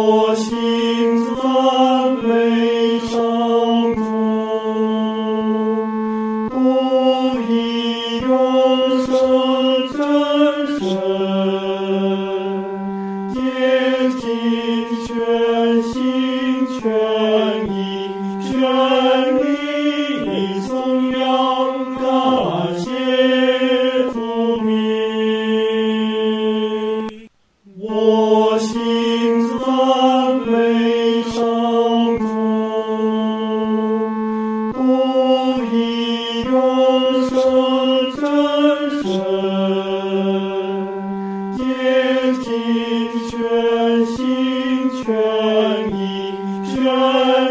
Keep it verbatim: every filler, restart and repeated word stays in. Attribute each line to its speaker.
Speaker 1: 我心赞美上主，不以永生真神，竭尽全心全意全力颂扬感谢主名。我心赞美上主，不以永生真神，竭尽全心全意全